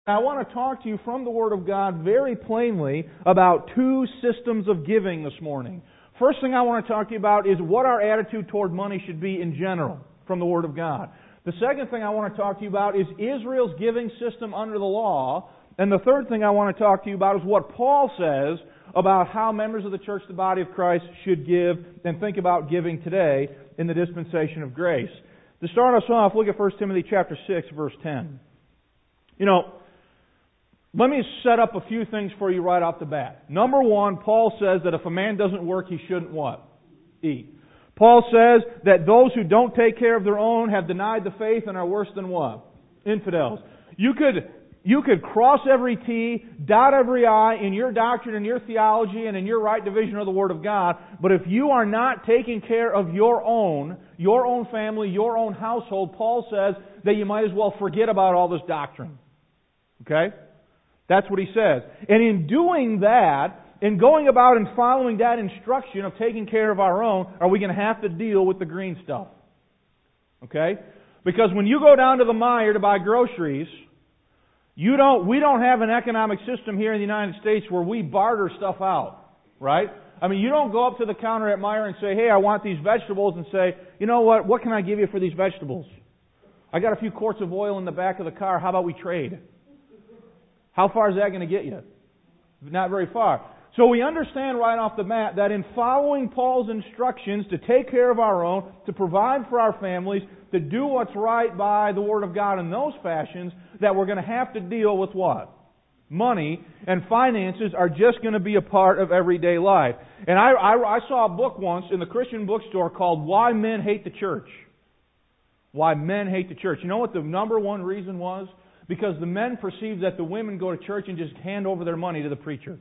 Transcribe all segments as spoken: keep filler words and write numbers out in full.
I want to talk to you from the Word of God very plainly about two systems of giving this morning. First thing I want to talk to you about is what our attitude toward money should be in general from the Word of God. The second thing I want to talk to you about is Israel's giving system under the law. And the third thing I want to talk to you about is what Paul says about how members of the church, the body of Christ, should give and think about giving today in the dispensation of grace. To start us off, look at First Timothy chapter six, verse ten. You know, let me set up a few things for you right off the bat. Number one, Paul says that if a man doesn't work, he shouldn't what? Eat. Paul says that those who don't take care of their own have denied the faith and are worse than what? Infidels. You could, you could cross every T, dot every I in your doctrine and your theology and in your right division of the Word of God, but if you are not taking care of your own, your own family, your own household, Paul says that you might as well forget about all this doctrine. Okay? That's what he says. And in doing that, in going about and following that instruction of taking care of our own, are we going to have to deal with the green stuff? Okay? Because when you go down to the Meijer to buy groceries, you don't, we don't have an economic system here in the United States where we barter stuff out. Right? I mean, you don't go up to the counter at Meijer and say, hey, I want these vegetables, and say, you know what, what can I give you for these vegetables? I got a few quarts of oil in the back of the car, how about we trade? How far is that going to get you? Not very far. So we understand right off the bat that in following Paul's instructions to take care of our own, to provide for our families, to do what's right by the Word of God in those fashions, that we're going to have to deal with what? Money and finances are just going to be a part of everyday life. And I, I, I saw a book once in the Christian bookstore called Why Men Hate the Church. Why Men Hate the Church. You know what the number one reason was? Because the men perceive that the women go to church and just hand over their money to the preacher.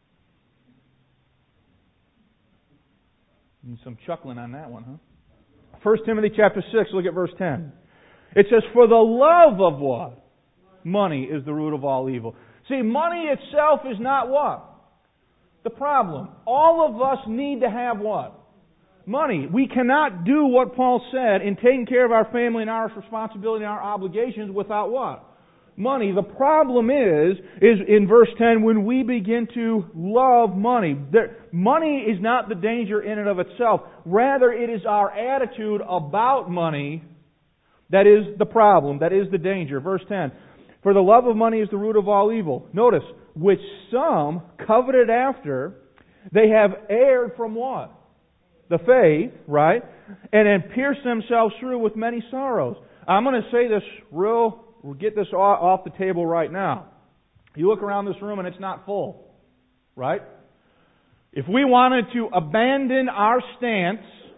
And some chuckling on that one, huh? First Timothy chapter six, look at verse ten. It says, for the love of what? Money is the root of all evil. See, money itself is not what? The problem. All of us need to have what? Money. We cannot do what Paul said in taking care of our family and our responsibility and our obligations without what? Money. The problem is, is in verse ten, when we begin to love money. There, money is not the danger in and of itself. Rather, it is our attitude about money that is the problem, that is the danger. Verse ten, for the love of money is the root of all evil. Notice, which some coveted after, they have erred from what? The faith, right? And then pierced themselves through with many sorrows. I'm going to say this real We'll get this off the table right now. You look around this room and it's not full. Right? If we wanted to abandon our stance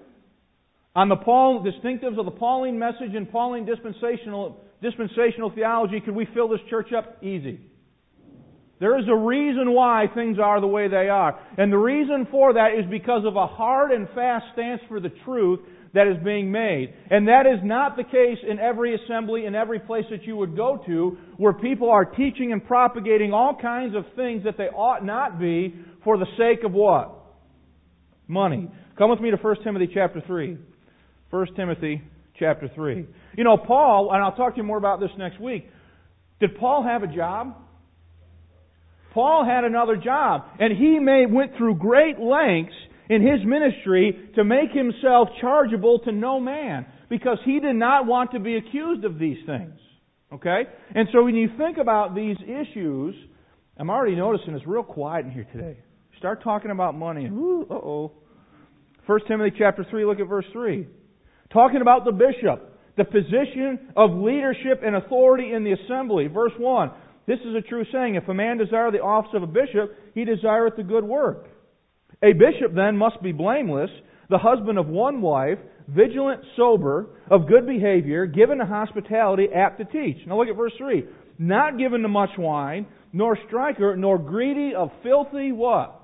on the Paul, distinctives of the Pauline message and Pauline dispensational, dispensational theology, could we fill this church up? Easy. There is a reason why things are the way they are. And the reason for that is because of a hard and fast stance for the truth that is being made. And that is not the case in every assembly, in every place that you would go to, where people are teaching and propagating all kinds of things that they ought not be for the sake of what? Money. Come with me to First Timothy chapter three. First Timothy chapter three. You know, Paul, and I'll talk to you more about this next week, did Paul have a job? Paul had another job, and he may went through great lengths in his ministry to make himself chargeable to no man, because he did not want to be accused of these things. Okay? And so when you think about these issues, I'm already noticing it's real quiet in here today. Start talking about money, and whoo, uh-oh. First Timothy chapter three, look at verse three. Talking about the bishop, the position of leadership and authority in the assembly. Verse one, this is a true saying, if a man desire the office of a bishop, he desireth the good work. A bishop then must be blameless, the husband of one wife, vigilant, sober, of good behavior, given to hospitality, apt to teach. Now look at verse three. Not given to much wine, nor striker, nor greedy of filthy what?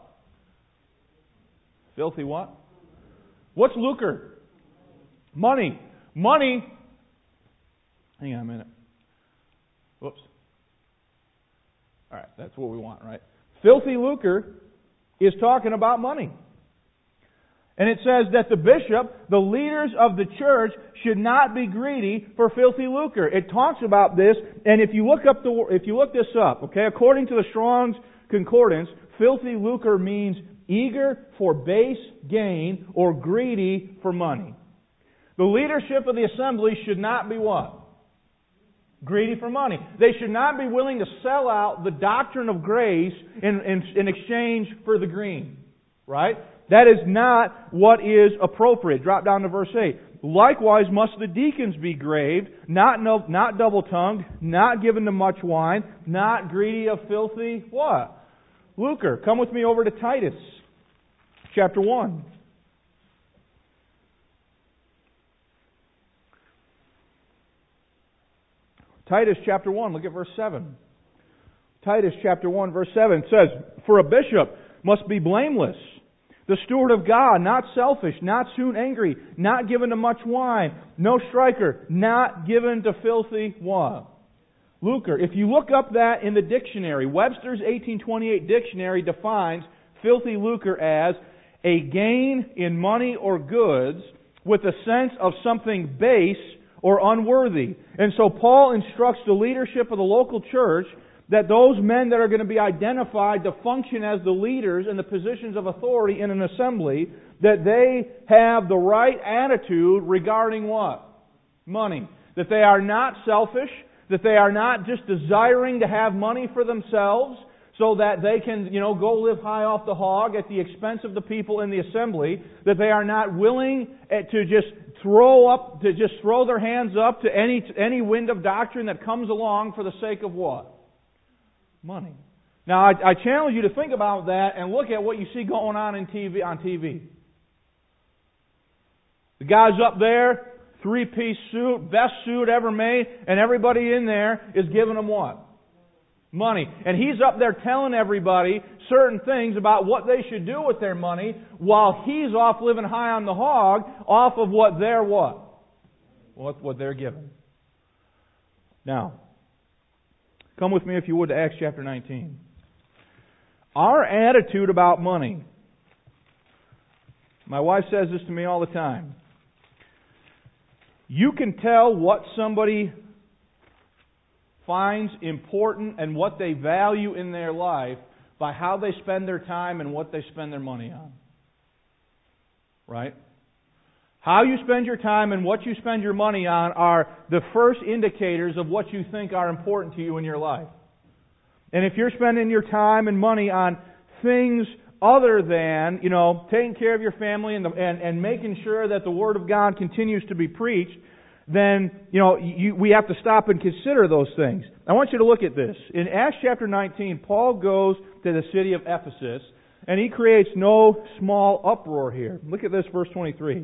Filthy what? What's lucre? Money. Money. Hang on a minute. Whoops. All right, that's what we want, right? Filthy lucre is talking about money. And it says that the bishop, the leaders of the church, should not be greedy for filthy lucre. It talks about this, and if you look up the if you look this up, okay, according to the Strong's Concordance, filthy lucre means eager for base gain or greedy for money. The leadership of the assembly should not be what? Greedy for money. They should not be willing to sell out the doctrine of grace in, in, in exchange for the green. Right? That is not what is appropriate. Drop down to verse eight. Likewise must the deacons be graved, not no, not double-tongued, not given to much wine, not greedy of filthy what? Lucre. Come with me over to Titus, chapter one. Titus chapter one, look at verse seven. Titus chapter one, verse seven says, For a bishop must be blameless, the steward of God, not selfish, not soon angry, not given to much wine, no striker, not given to filthy what? Lucre. If you look up that in the dictionary, Webster's eighteen twenty-eight dictionary defines filthy lucre as a gain in money or goods with a sense of something base or unworthy. And so Paul instructs the leadership of the local church that those men that are going to be identified to function as the leaders in the positions of authority in an assembly, that they have the right attitude regarding what? Money. That they are not selfish, that they are not just desiring to have money for themselves so that they can, you know, go live high off the hog at the expense of the people in the assembly, that they are not willing to just throw up, to just throw their hands up to any, any wind of doctrine that comes along for the sake of what? Money. Now, I, I challenge you to think about that and look at what you see going on in T V, on T V. The guy's up there, three-piece suit, best suit ever made, and everybody in there is giving him what? Money. And he's up there telling everybody certain things about what they should do with their money while he's off living high on the hog off of what they're what? What, what they're given. Now, come with me, if you would, to Acts chapter nineteen. Our attitude about money. My wife says this to me all the time. You can tell what somebody finds important and what they value in their life by how they spend their time and what they spend their money on. Right? How you spend your time and what you spend your money on are the first indicators of what you think are important to you in your life. And if you're spending your time and money on things other than, you know, taking care of your family and, the, and, and making sure that the Word of God continues to be preached, then, you know, you, we have to stop and consider those things. I want you to look at this. In Acts chapter nineteen, Paul goes to the city of Ephesus, and he creates no small uproar here. Look at this, verse twenty-three.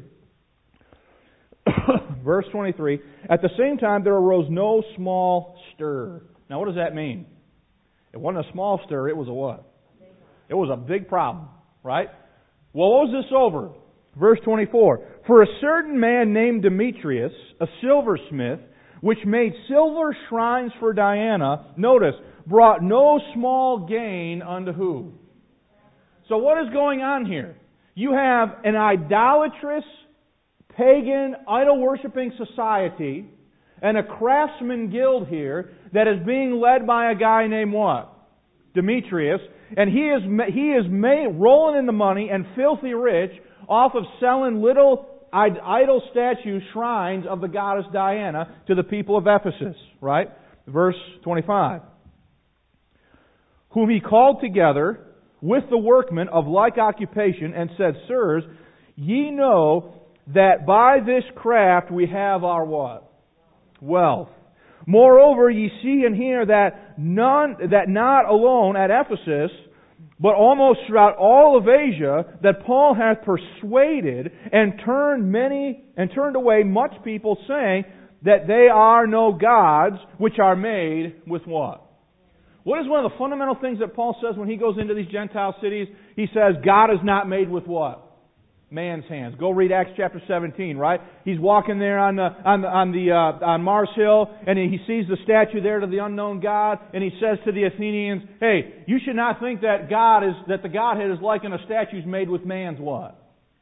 Verse twenty-three, At the same time there arose no small stir. Now what does that mean? It wasn't a small stir, it was a what? It was a big problem, right? Well, what was this over? Verse twenty-four, For a certain man named Demetrius, a silversmith, which made silver shrines for Diana, notice, brought no small gain unto who? So what is going on here? You have an idolatrous, pagan, idol-worshipping society and a craftsman guild here that is being led by a guy named what? Demetrius. And he is he is made, rolling in the money and filthy rich off of selling little idol statue shrines of the goddess Diana to the people of Ephesus. Right? Verse twenty-five. Whom he called together with the workmen of like occupation and said, Sirs, ye know that by this craft we have our what? Wealth. Moreover, ye see and hear that none, that not alone at Ephesus, but almost throughout all of Asia, that Paul hath persuaded and turned many and turned away much people, saying that they are no gods which are made with what? What is one of the fundamental things that Paul says when he goes into these Gentile cities? He says, God is not made with what? Man's hands. Go read Acts chapter seventeen, right? He's walking there on the on the, on the uh, on Mars Hill, and he sees the statue there to the unknown God, and he says to the Athenians, "Hey, you should not think that God is that the Godhead is like in a statues made with man's what?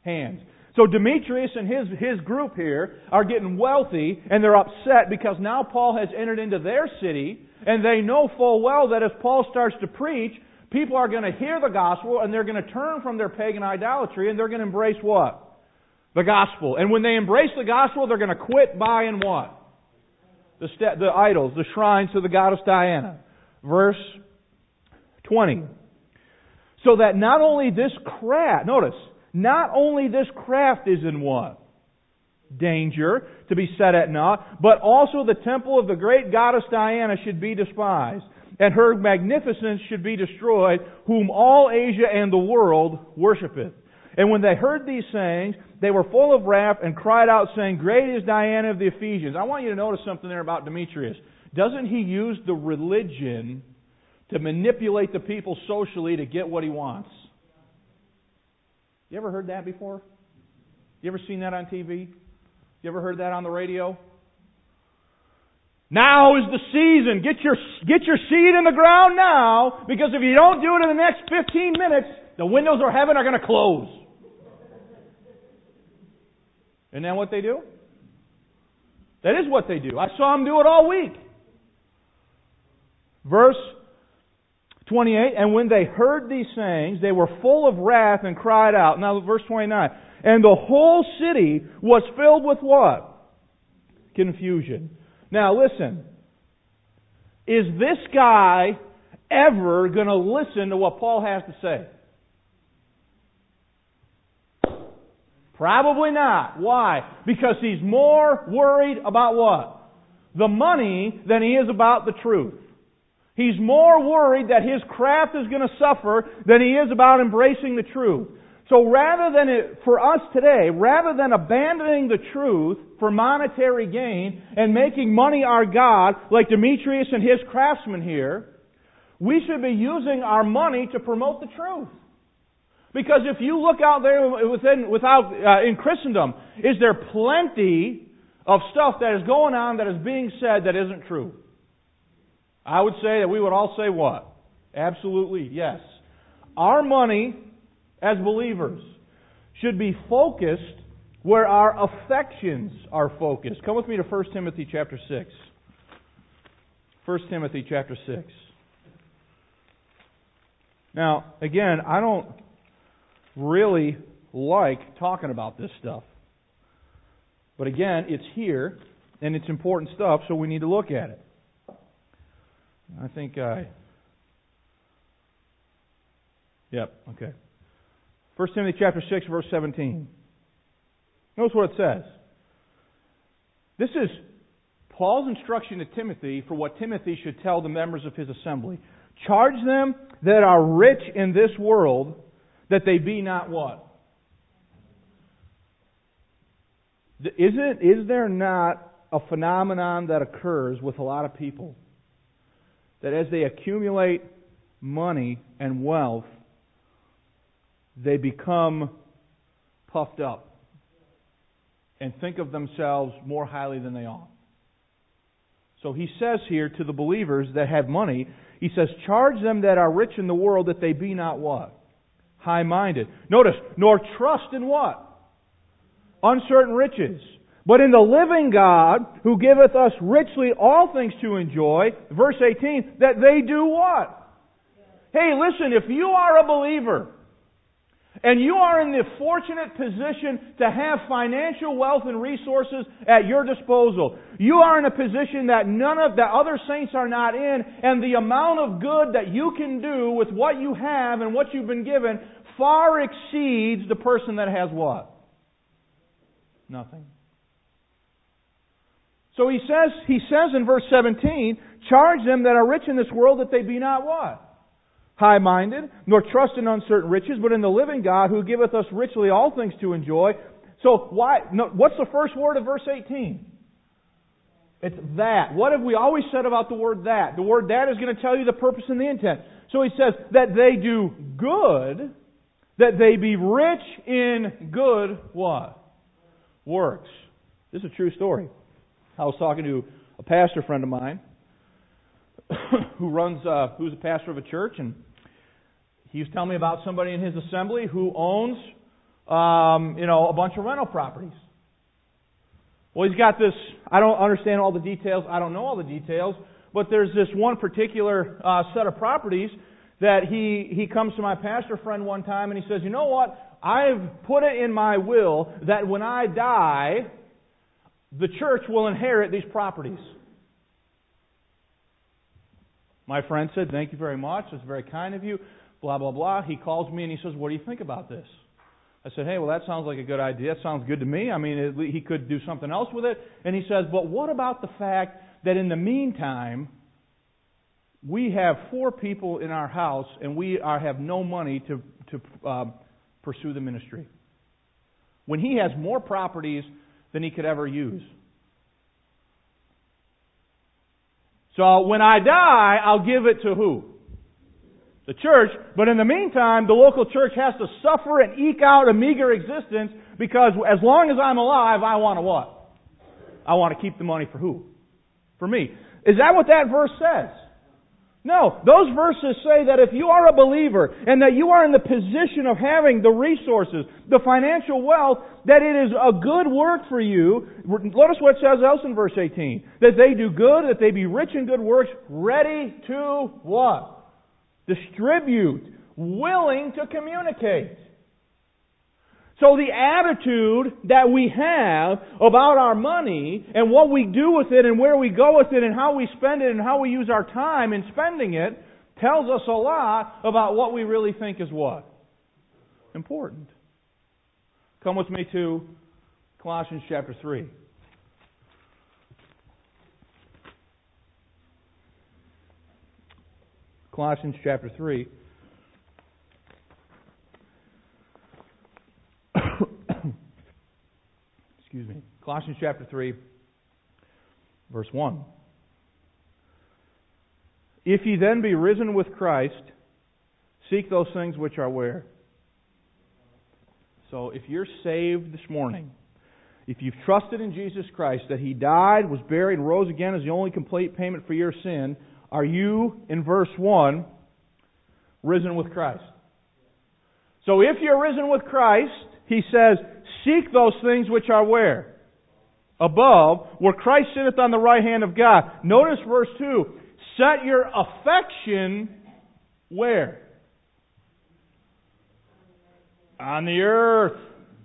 hands. So Demetrius and his, his group here are getting wealthy, and they're upset because now Paul has entered into their city, and they know full well that as Paul starts to preach, people are going to hear the gospel, and they're going to turn from their pagan idolatry, and they're going to embrace what? The gospel. And when they embrace the gospel, they're going to quit buying what? The, st- the idols, the shrines to the goddess Diana. Verse twenty. So that not only this craft, notice, not only this craft is in what? Danger, to be set at naught, but also the temple of the great goddess Diana should be despised, and her magnificence should be destroyed, whom all Asia and the world worshipeth. And when they heard these sayings, they were full of wrath and cried out, saying, Great is Diana of the Ephesians. I want you to notice something there about Demetrius. Doesn't he use the religion to manipulate the people socially to get what he wants? You ever heard that before? You ever seen that on T V? You ever heard that on the radio? Now is the season. Get your, get your seed in the ground now, because if you don't do it in the next fifteen minutes, the windows of heaven are going to close. Isn't that what they do? That is what they do. I saw them do it all week. Verse twenty-eight, and when they heard these sayings, they were full of wrath and cried out. Now, verse twenty-nine, and the whole city was filled with what? Confusion. Now, listen. Is this guy ever going to listen to what Paul has to say? Probably not. Why? Because he's more worried about what? The money than he is about the truth. He's more worried that his craft is going to suffer than he is about embracing the truth. So rather than, it, for us today, rather than abandoning the truth for monetary gain and making money our God, like Demetrius and his craftsmen here, we should be using our money to promote the truth. Because if you look out there within, without, uh, in Christendom, is there plenty of stuff that is going on that is being said that isn't true? I would say that we would all say what? Absolutely, yes. Our money, as believers, should be focused where our affections are focused. Come with me to First Timothy chapter six. First Timothy chapter six. Now, again, I don't really like talking about this stuff. But again, it's here, and it's important stuff, so we need to look at it. I think I... Yep, okay. First Timothy chapter six, verse seventeen. Notice what it says. This is Paul's instruction to Timothy for what Timothy should tell the members of his assembly. Charge them that are rich in this world, that they be not what? Is it, is there not a phenomenon that occurs with a lot of people? That as they accumulate money and wealth, they become puffed up and think of themselves more highly than they ought. So he says here to the believers that have money, he says, charge them that are rich in the world that they be not what? High-minded. Notice, nor trust in what? Uncertain riches. But in the living God, who giveth us richly all things to enjoy, verse eighteen, that they do what? Hey, listen, if you are a believer, and you are in the fortunate position to have financial wealth and resources at your disposal, you are in a position that none of the other saints are not in, and the amount of good that you can do with what you have and what you've been given far exceeds the person that has what? Nothing. So he says, he says in verse seventeen, charge them that are rich in this world that they be not what? High-minded, nor trust in uncertain riches, but in the living God who giveth us richly all things to enjoy. So why? No, what's the first word of verse eighteen? It's that. What have we always said about the word that? The word that is going to tell you the purpose and the intent. So he says that they do good, that they be rich in good what? Works. This is a true story. I was talking to a pastor friend of mine who runs, uh, who's a pastor of a church, and he was telling me about somebody in his assembly who owns um, you know, a bunch of rental properties. Well, he's got this, I don't understand all the details, I don't know all the details, but there's this one particular uh, set of properties that he, he comes to my pastor friend one time and he says, you know what, I've put it in my will that when I die, the church will inherit these properties. My friend said, thank you very much, it's very kind of you, blah, blah, blah. He calls me and he says, what do you think about this? I said, hey, well, that sounds like a good idea. That sounds good to me. I mean, it, he could do something else with it. And he says, but what about the fact that in the meantime, we have four people in our house and we are, have no money to, to uh, pursue the ministry? When he has more properties than he could ever use. So when I die, I'll give it to who? The church. But in the meantime, the local church has to suffer and eke out a meager existence because as long as I'm alive, I want to what? I want to keep the money for who? For me. Is that what that verse says? No. Those verses say that if you are a believer and that you are in the position of having the resources, the financial wealth, that it is a good work for you. Notice what it says else in verse eighteen. That they do good, that they be rich in good works, ready to what? Distribute, willing to communicate. So the attitude that we have about our money and what we do with it and where we go with it and how we spend it and how we use our time in spending it tells us a lot about what we really think is what? Important. Come with me to Colossians chapter three. Colossians chapter three. Excuse me. Colossians chapter three, verse one. If ye then be risen with Christ, seek those things which are where? So if you're saved this morning, if you've trusted in Jesus Christ, that He died, was buried, and rose again as the only complete payment for your sin, are you, in verse one, risen with Christ? So if you're risen with Christ, he says, seek those things which are where? Above, where Christ sitteth on the right hand of God. Notice verse two. Set your affection where? On the earth.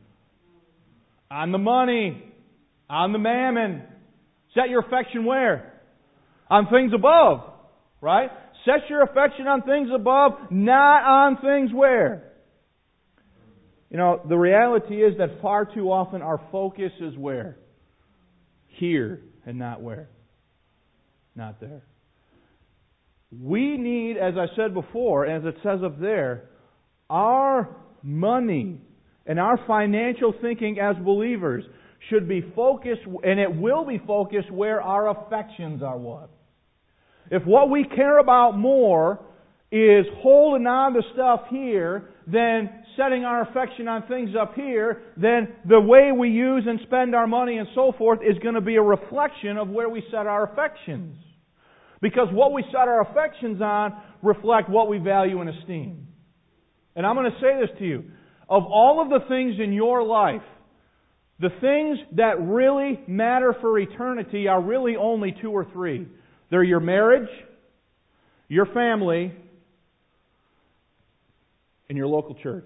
On the money. On the mammon. Set your affection where? On things above. Right? Set your affection on things above, not on things where? You know, the reality is that far too often our focus is where? Here and not where? Not there. We need, as I said before, as it says up there, our money and our financial thinking as believers should be focused, and it will be focused where our affections are what? If what we care about more is holding on to stuff here than setting our affection on things up here, then the way we use and spend our money and so forth is going to be a reflection of where we set our affections. Because what we set our affections on reflect what we value and esteem. And I'm going to say this to you. Of all of the things in your life, the things that really matter for eternity are really only two or three. They're your marriage, your family, and your local church.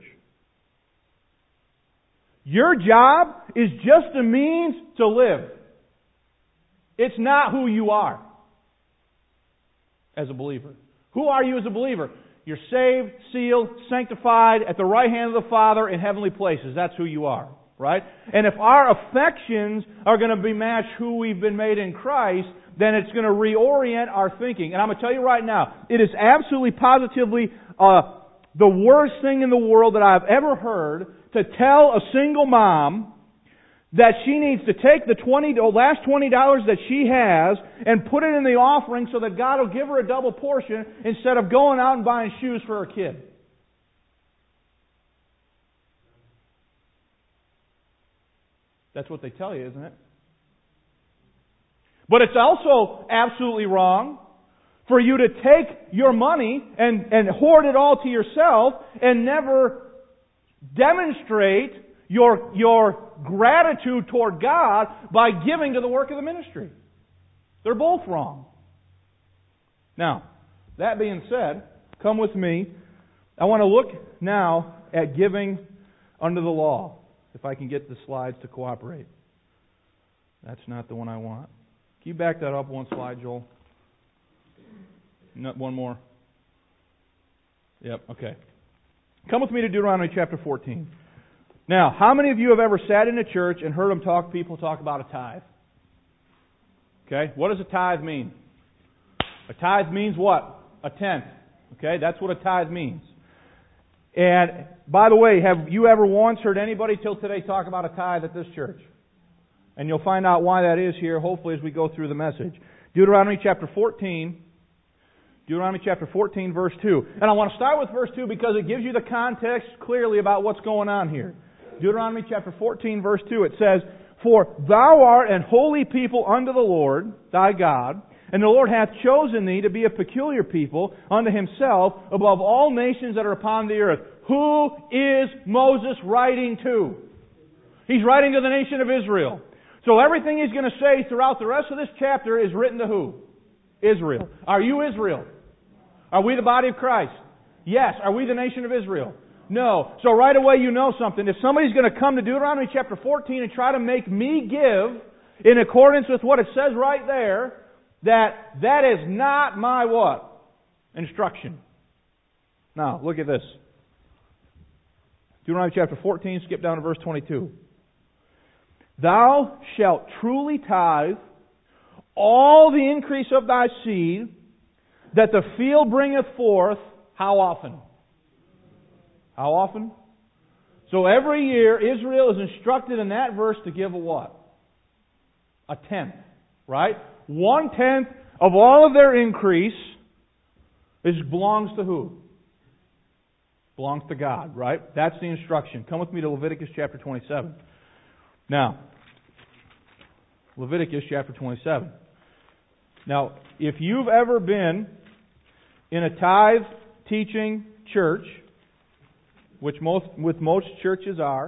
Your job is just a means to live. It's not who you are as a believer. Who are you as a believer? You're saved, sealed, sanctified at the right hand of the Father in heavenly places. That's who you are, right? And if our affections are going to be matched who we've been made in Christ, then it's going to reorient our thinking. And I'm going to tell you right now, it is absolutely positively uh, the worst thing in the world that I've ever heard to tell a single mom that she needs to take the twenty, the last twenty dollars that she has and put it in the offering so that God will give her a double portion instead of going out and buying shoes for her kid. That's what they tell you, isn't it? But it's also absolutely wrong for you to take your money and, and hoard it all to yourself and never demonstrate your, your gratitude toward God by giving to the work of the ministry. They're both wrong. Now, that being said, come with me. I want to look now at giving under the law. If I can get the slides to cooperate. That's not the one I want. Can you back that up one slide, Joel? No, one more. Yep, okay. Come with me to Deuteronomy chapter fourteen. Now, how many of you have ever sat in a church and heard them talk, people talk about a tithe? Okay, what does a tithe mean? A tithe means what? A tenth. Okay, that's what a tithe means. And, by the way, have you ever once heard anybody till today talk about a tithe at this church? And you'll find out why that is here, hopefully, as we go through the message. Deuteronomy chapter fourteen. Deuteronomy chapter fourteen, verse two. And I want to start with verse two because it gives you the context clearly about what's going on here. Deuteronomy chapter fourteen, verse two, it says, "For thou art an holy people unto the Lord thy God, and the Lord hath chosen thee to be a peculiar people unto Himself above all nations that are upon the earth." Who is Moses writing to? He's writing to the nation of Israel. So everything he's going to say throughout the rest of this chapter is written to who? Israel. Are you Israel? Are we the body of Christ? Yes. Are we the nation of Israel? No. So right away you know something. If somebody's going to come to Deuteronomy chapter fourteen and try to make me give in accordance with what it says right there, that that is not my what? Instruction. Now, look at this. Deuteronomy chapter fourteen, skip down to verse twenty-two. "Thou shalt truly tithe all the increase of thy seed, that the field bringeth forth," how often? How often? So every year Israel is instructed in that verse to give a what? A tenth. Right? One tenth of all of their increase is belongs to who? Belongs to God, right? That's the instruction. Come with me to Leviticus chapter twenty-seven. Now, Leviticus chapter twenty-seven. Now, if you've ever been in a tithe teaching church, which most with most churches are,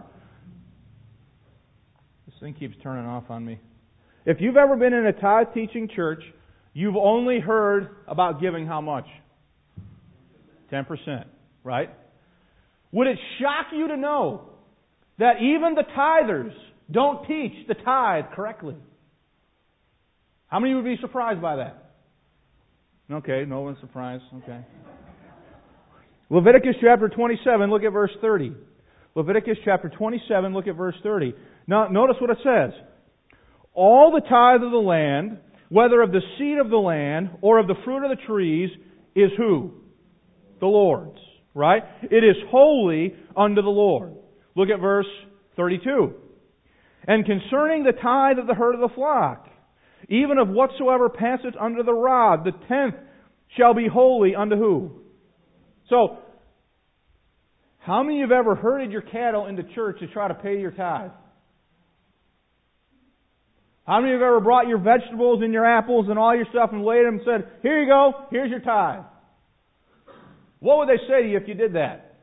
this thing keeps turning off on me. If you've ever been in a tithe teaching church, you've only heard about giving how much? ten percent, right? Would it shock you to know that even the tithers don't teach the tithe correctly? How many would be surprised by that? Okay, no one's surprised. Okay. Leviticus chapter twenty-seven, look at verse thirty. Leviticus chapter twenty-seven, look at verse thirty. Now, notice what it says. "All the tithe of the land, whether of the seed of the land or of the fruit of the trees, is who? The Lord's." Right? It is holy unto the Lord. Look at verse thirty-two. "And concerning the tithe of the herd of the flock, even of whatsoever passeth under the rod, the tenth shall be holy unto who?" So, how many of you have ever herded your cattle into church to try to pay your tithe? How many of you have ever brought your vegetables and your apples and all your stuff and laid them and said, "Here you go, here's your tithe"? What would they say to you if you did that?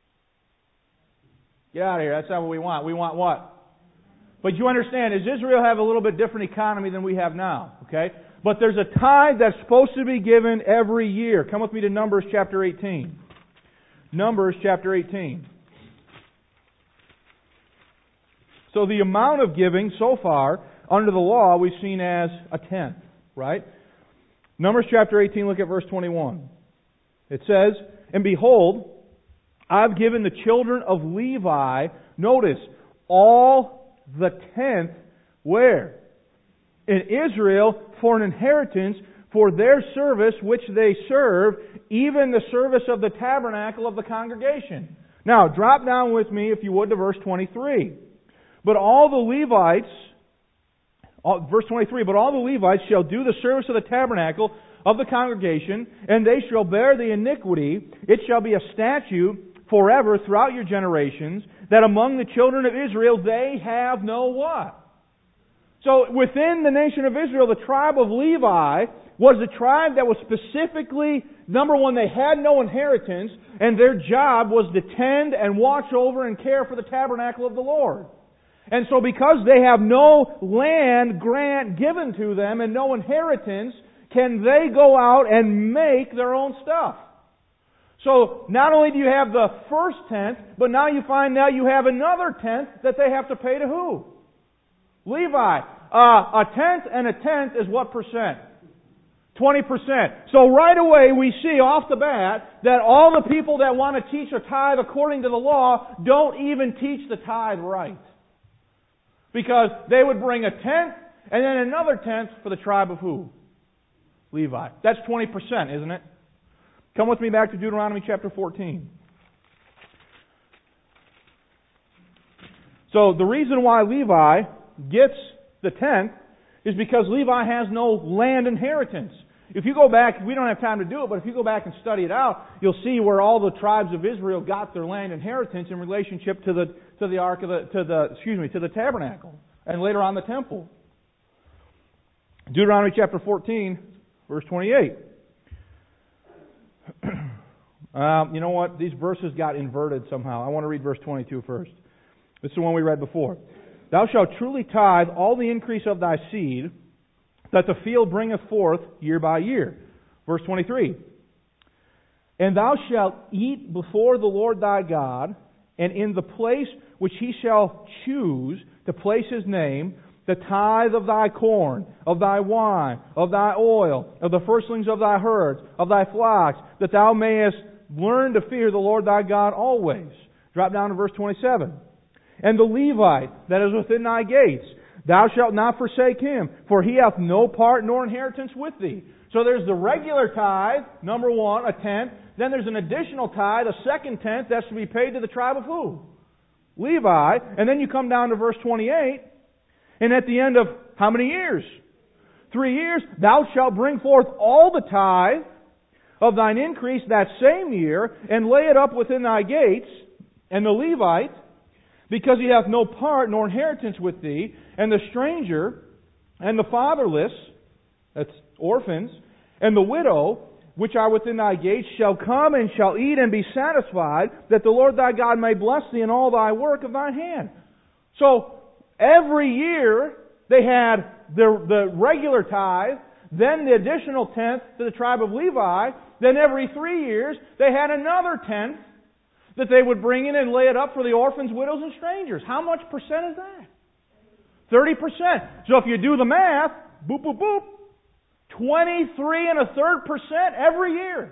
Get out of here, that's not what we want. We want what? But you understand, is Israel have a little bit different economy than we have now, okay? But there's a tithe that's supposed to be given every year. Come with me to Numbers chapter eighteen. Numbers chapter eighteen. So the amount of giving so far under the law we've seen as a tenth, right? Numbers chapter eighteen, look at verse twenty-one. It says, "And behold, I've given the children of Levi," notice, "all the tenth," where? "In Israel for an inheritance for their service which they serve, even the service of the tabernacle of the congregation." Now, drop down with me, if you would, to verse twenty-three. "But all the Levites," verse twenty-three, "but all the Levites shall do the service of the tabernacle of the congregation, and they shall bear the iniquity. It shall be a statute forever throughout your generations, that among the children of Israel they have no" what? So within the nation of Israel, the tribe of Levi, was the tribe that was specifically, number one, they had no inheritance, and their job was to tend and watch over and care for the tabernacle of the Lord. And so because they have no land grant given to them and no inheritance, can they go out and make their own stuff? So not only do you have the first tenth, but now you find out you have another tenth that they have to pay to who? Levi. Uh, a tenth and a tenth is what percent? twenty percent. So right away we see off the bat that all the people that want to teach a tithe according to the law don't even teach the tithe right. Because they would bring a tenth and then another tenth for the tribe of who? Levi. That's twenty percent, isn't it? Come with me back to Deuteronomy chapter fourteen. So the reason why Levi gets the tenth is because Levi has no land inheritance. If you go back, we don't have time to do it, but if you go back and study it out, you'll see where all the tribes of Israel got their land inheritance in relationship to the to the ark of the to the excuse me to the tabernacle and later on the temple. Deuteronomy chapter fourteen, verse twenty-eight. um, you know what? These verses got inverted somehow. I want to read verse twenty-two first. This is the one we read before. Thou shalt truly tithe all the increase of thy seed, that the field bringeth forth year by year. Verse twenty-three. And thou shalt eat before the Lord thy God, and in the place which he shall choose to place his name, the tithe of thy corn, of thy wine, of thy oil, of the firstlings of thy herds, of thy flocks, that thou mayest learn to fear the Lord thy God always. Drop down to verse twenty-seven. And the Levite that is within thy gates, thou shalt not forsake him, for he hath no part nor inheritance with thee. So there's the regular tithe, number one, a tenth. Then there's an additional tithe, a second tenth, that's to be paid to the tribe of who? Levi. And then you come down to verse twenty-eight, and at the end of how many years? Three years, thou shalt bring forth all the tithe of thine increase that same year, and lay it up within thy gates, and the Levite, because he hath no part nor inheritance with thee, and the stranger, and the fatherless, that's orphans, and the widow, which are within thy gates, shall come and shall eat and be satisfied, that the Lord thy God may bless thee in all thy work of thine hand. So, every year, they had the, the regular tithe, then the additional tenth to the tribe of Levi, then every three years, they had another tenth that they would bring in and lay it up for the orphans, widows, and strangers. How much percent is that? thirty percent. So if you do the math, boop, boop, boop, twenty-three and a third percent every year.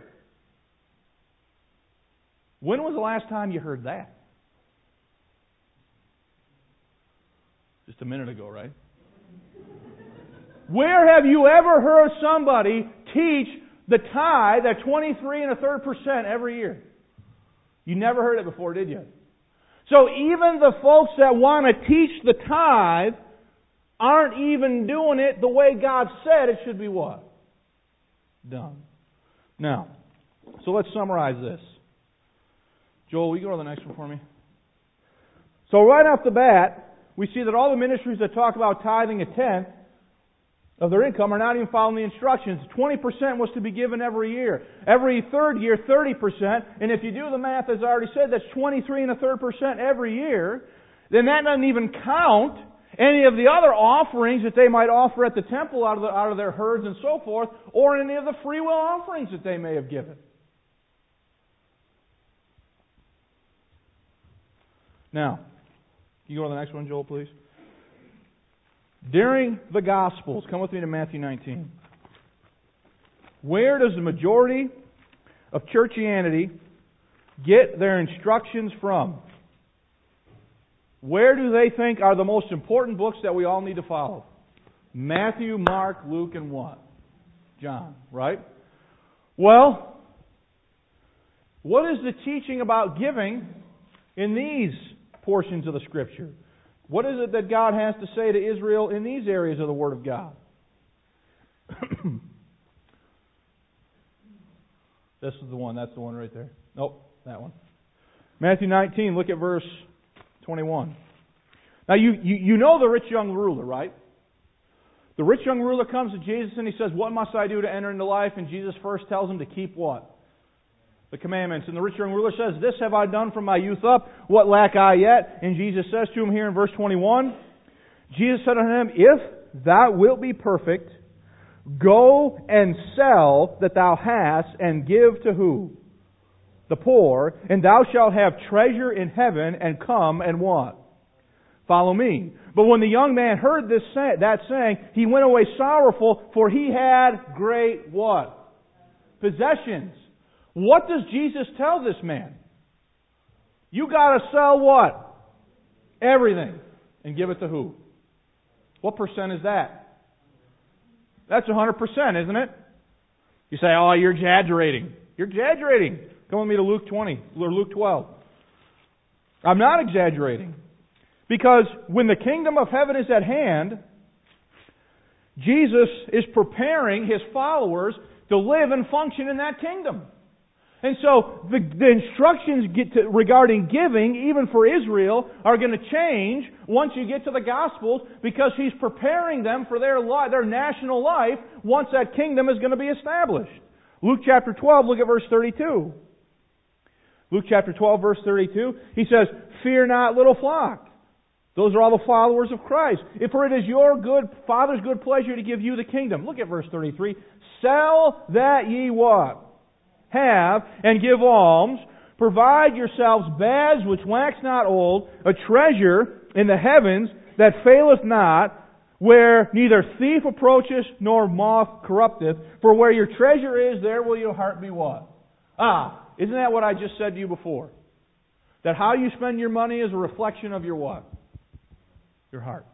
When was the last time you heard that? Just a minute ago, right? Where have you ever heard somebody teach the tithe at twenty-three and a third percent every year? You never heard it before, did you? So even the folks that want to teach the tithe aren't even doing it the way God said it should be what? Done. Now, so let's summarize this. Joel, will you go to the next one for me? So right off the bat, we see that all the ministries that talk about tithing a tenth of their income are not even following the instructions. twenty percent was to be given every year. Every third year, thirty percent. And if you do the math, as I already said, that's twenty-three and a third percent every year. Then that doesn't even count any of the other offerings that they might offer at the temple out of, the, out of their herds and so forth, or any of the free will offerings that they may have given. Now, can you go to the next one, Joel, please? During the Gospels, come with me to Matthew nineteen. Where does the majority of churchianity get their instructions from? Where do they think are the most important books that we all need to follow? Matthew, Mark, Luke, and what? John, right? Well, what is the teaching about giving in these portions of the Scripture? What is it that God has to say to Israel in these areas of the Word of God? This is the one. That's the one right there. Nope, that one. Matthew nineteen, look at verse twenty-one. Now, you, you, you know the rich young ruler, right? The rich young ruler comes to Jesus and he says, what must I do to enter into life? And Jesus first tells him to keep what? The commandments. And the rich young ruler says, this have I done from my youth up, what lack I yet? And Jesus says to him here in verse twenty-one, Jesus said unto him, if thou wilt be perfect, go and sell that thou hast, and give to who? The poor, and thou shalt have treasure in heaven, and come and what? Follow me. But when the young man heard this say, that saying, he went away sorrowful, for he had great what? Possessions. What does Jesus tell this man? You got to sell what? Everything. And give it to who? What percent is that? That's one hundred percent, isn't it? You say, oh, you're exaggerating. You're exaggerating. Come with me to Luke twenty, or Luke twelve. I'm not exaggerating. Because when the kingdom of heaven is at hand, Jesus is preparing His followers to live and function in that kingdom. And so the, the instructions get to, regarding giving, even for Israel, are going to change once you get to the Gospels, because He's preparing them for their life, their national life once that kingdom is going to be established. Luke chapter twelve, look at verse thirty-two. Luke chapter twelve, verse thirty-two, He says, fear not, little flock. Those are all the followers of Christ. If for it is your good Father's good pleasure to give you the kingdom. Look at verse thirty-three. Sell that ye what? Have, and give alms. Provide yourselves bags which wax not old, a treasure in the heavens that faileth not, where neither thief approacheth nor moth corrupteth. For where your treasure is, there will your heart be what? Ah, isn't that what I just said to you before? That how you spend your money is a reflection of your what? Your heart.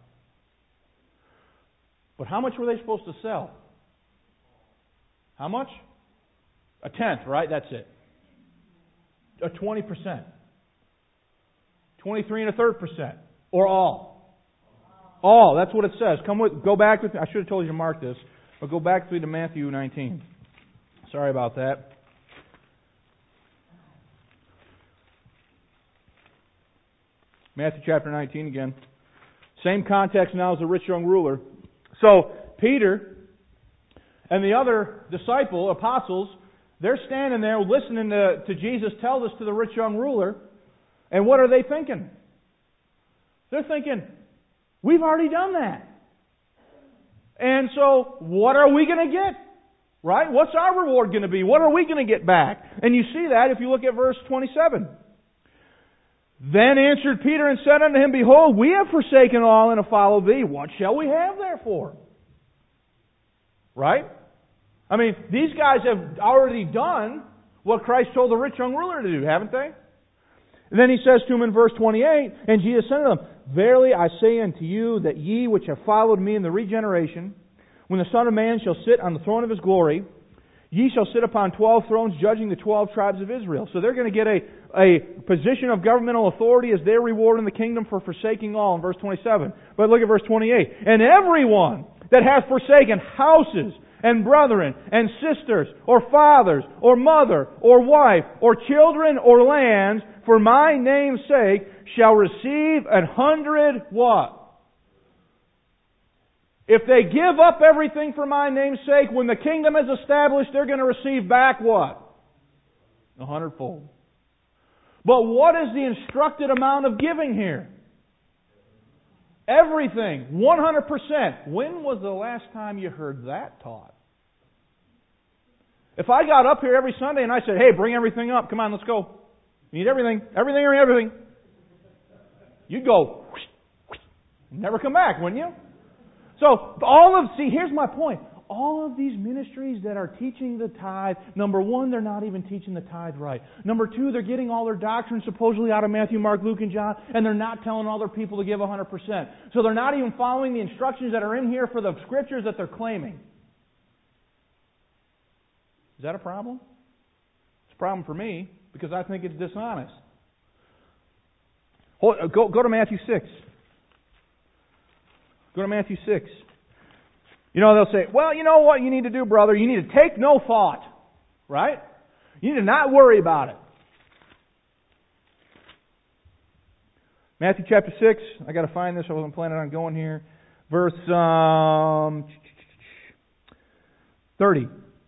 But how much were they supposed to sell? How much? A tenth, right? That's it. A twenty percent. Twenty-three and a third percent. Or all. All. That's what it says. Come with. Go back with me. I should have told you to mark this. But go back with me to Matthew nineteen. Sorry about that. Matthew chapter nineteen again. Same context now as the rich young ruler. So, Peter and the other disciple, apostles, they're standing there listening to, to Jesus tell this to the rich young ruler. And what are they thinking? They're thinking, we've already done that. And so, what are we going to get? Right? What's our reward going to be? What are we going to get back? And you see that if you look at verse twenty-seven. Then answered Peter and said unto him, behold, we have forsaken all and have followed thee. What shall we have therefore? Right? I mean, these guys have already done what Christ told the rich young ruler to do, haven't they? And then He says to him in verse twenty-eight, and Jesus said unto them, verily I say unto you that ye which have followed me in the regeneration, when the Son of Man shall sit on the throne of His glory, ye shall sit upon twelve thrones, judging the twelve tribes of Israel. So they're going to get a, a position of governmental authority as their reward in the kingdom for forsaking all in verse twenty-seven. But look at verse twenty-eight. And everyone that hath forsaken houses, and brethren, and sisters, or fathers, or mother, or wife, or children, or lands, for my name's sake, shall receive an hundred what? If they give up everything for my name's sake, when the kingdom is established, they're going to receive back what? A hundredfold. But what is the instructed amount of giving here? Everything. one hundred percent. When was the last time you heard that taught? If I got up here every Sunday and I said, hey, bring everything up. Come on, let's go. You need everything. Everything or everything. You'd go, whoosh, whoosh, never come back, wouldn't you? So, all of, see, here's my point. All of these ministries that are teaching the tithe, number one, they're not even teaching the tithe right. Number two, they're getting all their doctrine supposedly out of Matthew, Mark, Luke, and John, and they're not telling all their people to give one hundred percent. So they're not even following the instructions that are in here for the scriptures that they're claiming. Is that a problem? It's a problem for me, because I think it's dishonest. Go, go to Matthew six. Go to Matthew six. You know, they'll say, well, you know what you need to do, brother? You need to take no thought. Right? You need to not worry about it. Matthew chapter six. I got to find this. I wasn't planning on going here. Verse um, thirty.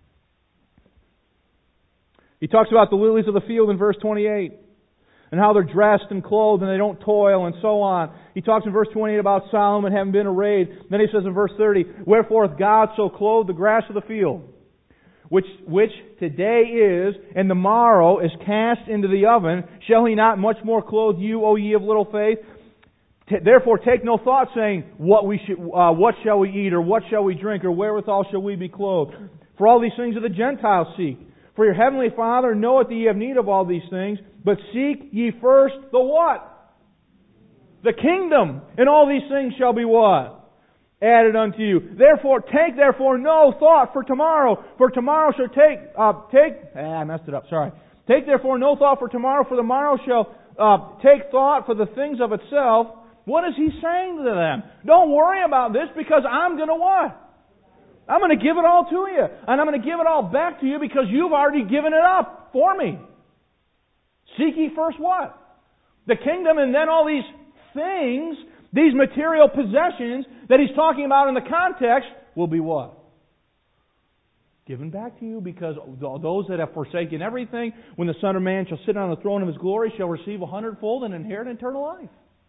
He talks about the lilies of the field in verse twenty-eight. And how they're dressed and clothed and they don't toil and so on. He talks in verse twenty-eight about Solomon having been arrayed. Then he says in verse thirty, Wherefore hath God so clothed the grass of the field, which which today is, and the morrow is cast into the oven. Shall He not much more clothe you, O ye of little faith? T- Therefore take no thought, saying, What we should, uh, what shall we eat, or what shall we drink, or wherewithal shall we be clothed? For all these things do the Gentiles seek. For your heavenly Father knoweth that ye have need of all these things, but seek ye first the what? The kingdom. And all these things shall be what? Added unto you. Therefore, take therefore no thought for tomorrow, for tomorrow shall take, uh, take, ah, I messed it up, sorry. Take therefore no thought for tomorrow, for the morrow shall uh, take thought for the things of itself. What is He saying to them? Don't worry about this because I'm going to what? I'm going to give it all to you. And I'm going to give it all back to you because you've already given it up for me. Seek ye first what? The kingdom, and then all these things, these material possessions that He's talking about in the context will be what? Given back to you, because those that have forsaken everything, when the Son of Man shall sit on the throne of His glory, shall receive a hundredfold and inherit eternal life.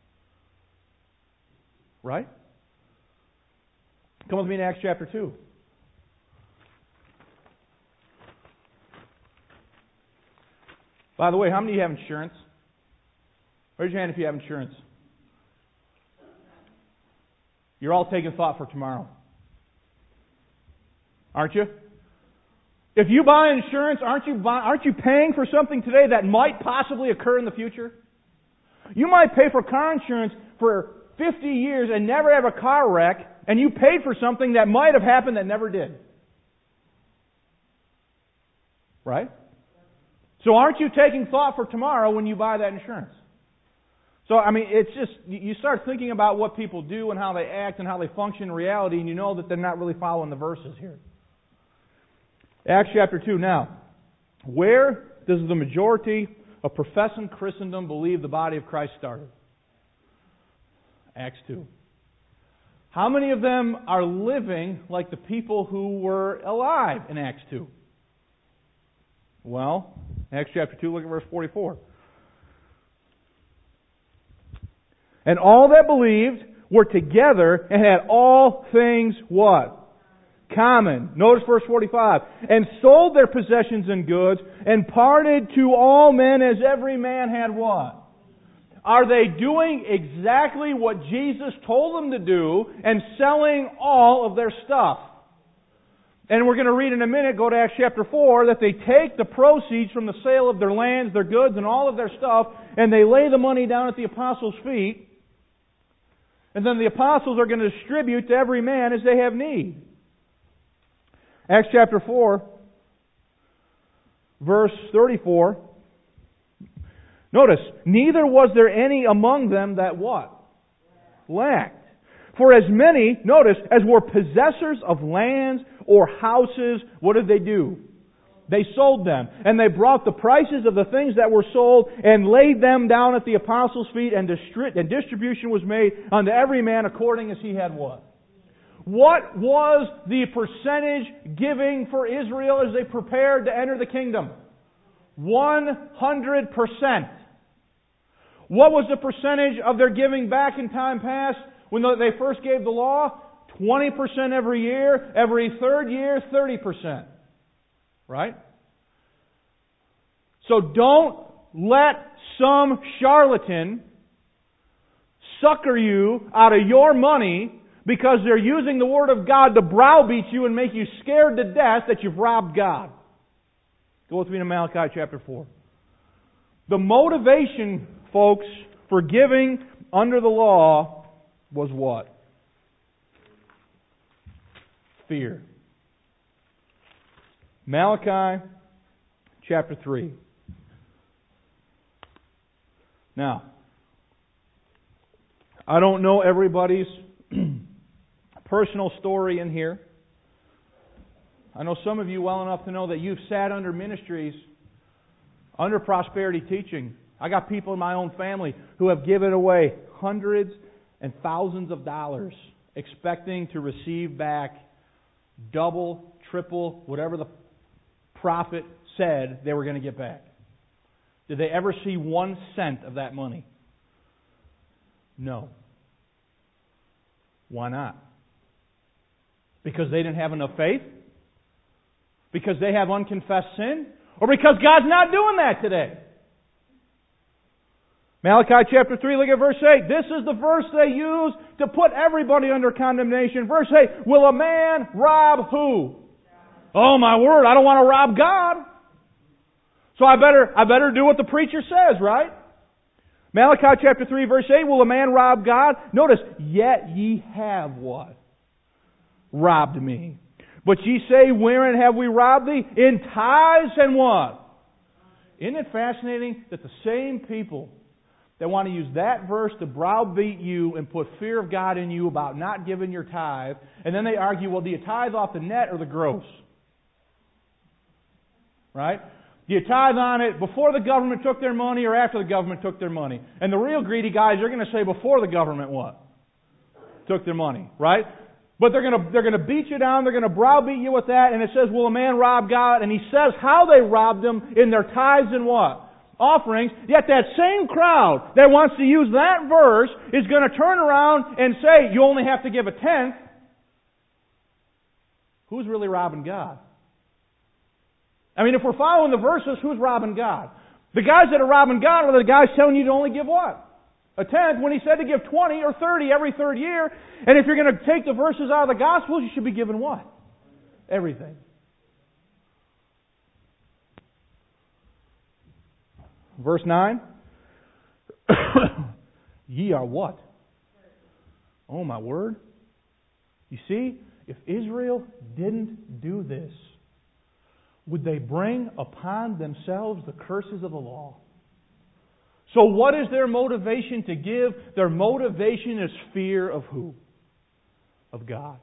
Right? Come with me to Acts chapter two. By the way, how many of you have insurance? Raise your hand if you have insurance. You're all taking thought for tomorrow. Aren't you? If you buy insurance, aren't you buy, aren't you paying for something today that might possibly occur in the future? You might pay for car insurance for fifty years and never have a car wreck, and you paid for something that might have happened that never did. Right? So aren't you taking thought for tomorrow when you buy that insurance? So, I mean, it's just, you start thinking about what people do and how they act and how they function in reality, and you know that they're not really following the verses here. Acts chapter two. Now, where does the majority of professing Christendom believe the body of Christ started? Acts two. How many of them are living like the people who were alive in Acts two? Well, Acts chapter two, look at verse forty-four. And all that believed were together and had all things what? Common. Notice verse forty-five. And sold their possessions and goods and parted to all men as every man had what? Are they doing exactly what Jesus told them to do and selling all of their stuff? And we're going to read in a minute, go to Acts chapter four, that they take the proceeds from the sale of their lands, their goods, and all of their stuff, and they lay the money down at the apostles' feet. And then the apostles are going to distribute to every man as they have need. Acts chapter four, verse thirty-four. Notice, neither was there any among them that what? Lacked. For as many, notice, as were possessors of lands or houses, what did they do? They sold them. And they brought the prices of the things that were sold and laid them down at the apostles' feet, and, distri- and distribution was made unto every man according as he had what? What was the percentage giving for Israel as they prepared to enter the kingdom? one hundred percent. What was the percentage of their giving back in time past when they first gave the law? twenty percent every year. Every third year, thirty percent. Right? So don't let some charlatan sucker you out of your money because they're using the Word of God to browbeat you and make you scared to death that you've robbed God. Go with me to Malachi chapter four. The motivation, folks, for giving under the law was what? Fear. Malachi chapter three. Now, I don't know everybody's personal story in here. I know some of you well enough to know that you've sat under ministries, under prosperity teaching. I got people in my own family who have given away hundreds and thousands of dollars expecting to receive back double, triple, whatever the prophet said they were going to get back? Did they ever see one cent of that money? No. Why not? Because they didn't have enough faith? Because they have unconfessed sin? Or because God's not doing that today? Malachi chapter three, look at verse eight. This is the verse they use to put everybody under condemnation. Verse eight, will a man rob who? Oh my word, I don't want to rob God. So I better, I better do what the preacher says, right? Malachi chapter three, verse eight, will a man rob God? Notice, yet ye have what? Robbed me. But ye say, wherein have we robbed thee? In tithes and what? Isn't it fascinating that the same people that want to use that verse to browbeat you and put fear of God in you about not giving your tithe, and then they argue, well, do you tithe off the net or the gross? Right? Do you tithe on it before the government took their money or after the government took their money? And the real greedy guys are going to say before the government what? Took their money, right? But they're going to they're going to beat you down, they're going to browbeat you with that, and it says, will a man rob God? And he says how they robbed him in their tithes and what? Offerings. Yet that same crowd that wants to use that verse is going to turn around and say, you only have to give a tenth. Who's really robbing God? I mean, if we're following the verses, who's robbing God? The guys that are robbing God are the guys telling you to only give what? A tenth, when He said to give twenty or thirty every third year. And if you're going to take the verses out of the Gospels, you should be giving what? Everything. Verse nine. Ye are what? Oh my word. You see, if Israel didn't do this, would they bring upon themselves the curses of the law? So what is their motivation to give? Their motivation is fear of who? Of God.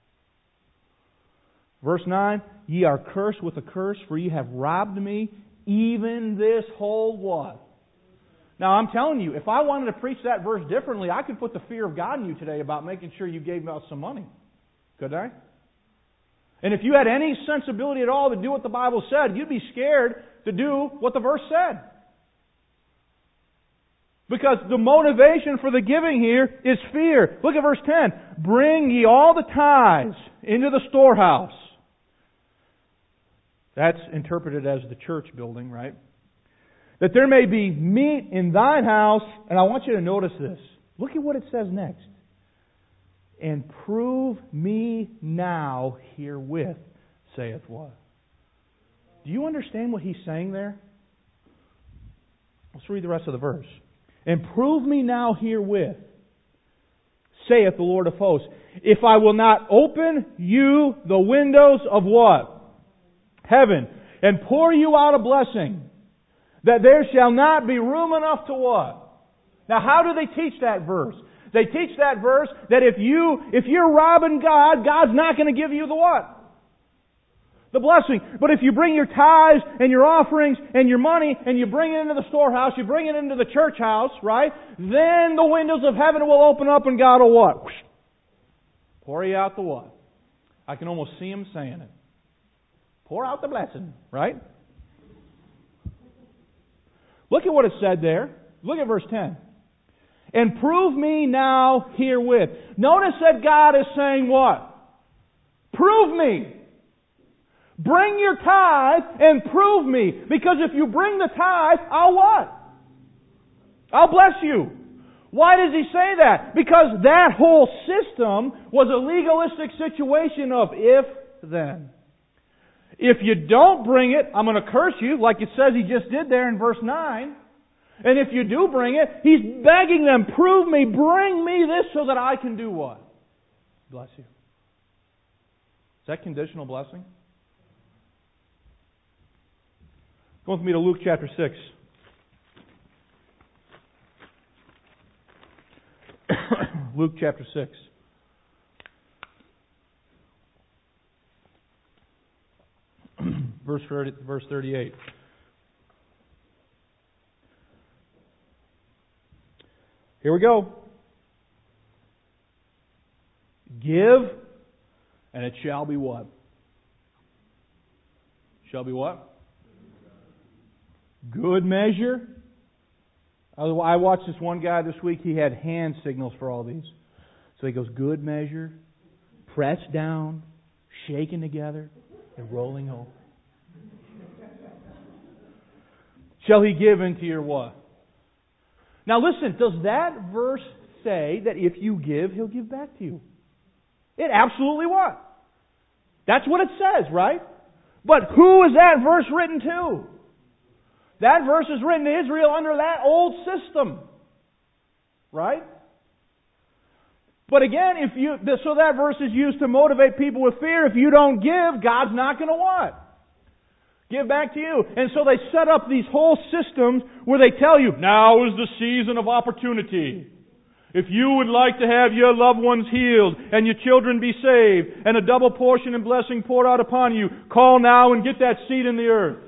Verse nine, ye are cursed with a curse, for ye have robbed me, even this whole what? Now I'm telling you, if I wanted to preach that verse differently, I could put the fear of God in you today about making sure you gave out some money. Could I? And if you had any sensibility at all to do what the Bible said, you'd be scared to do what the verse said. Because the motivation for the giving here is fear. Look at verse ten. Bring ye all the tithes into the storehouse. That's interpreted as the church building, right? That there may be meat in thine house. And I want you to notice this. Look at what it says next. And prove me now herewith, saith what? Do you understand what he's saying there? Let's read the rest of the verse. And prove me now herewith, saith the Lord of hosts, if I will not open you the windows of what? Heaven, and pour you out a blessing, that there shall not be room enough to what? Now how do they teach that verse? They teach that verse that if you, if you're robbing God, God's not going to give you the what? The blessing. But if you bring your tithes and your offerings and your money and you bring it into the storehouse, you bring it into the church house, right? Then the windows of heaven will open up and God will what? Pour you out the what? I can almost see him saying it. Pour out the blessing, right? Look at what it said there. Look at verse ten. And prove me now herewith. Notice that God is saying what? Prove me. Bring your tithe and prove me. Because if you bring the tithe, I'll what? I'll bless you. Why does he say that? Because that whole system was a legalistic situation of if, then. If you don't bring it, I'm going to curse you, like it says he just did there in verse nine. And if you do bring it, he's begging them, prove me, bring me this so that I can do what? Bless you. Is that conditional blessing? Go with me to Luke chapter six. Luke chapter six. verse verse thirty-eight. Here we go. Give, and it shall be what? Shall be what? Good measure. I watched this one guy this week. He had hand signals for all these. So he goes, good measure, pressed down, shaken together, and rolling over. Shall he give into your what? Now listen, does that verse say that if you give, He'll give back to you? It absolutely what? That's what it says, right? But who is that verse written to? That verse is written to Israel under that old system. Right? But again, if you so that verse is used to motivate people with fear. If you don't give, God's not going to what? Give back to you. And so they set up these whole systems where they tell you, now is the season of opportunity. If you would like to have your loved ones healed and your children be saved and a double portion and blessing poured out upon you, call now and get that seed in the earth.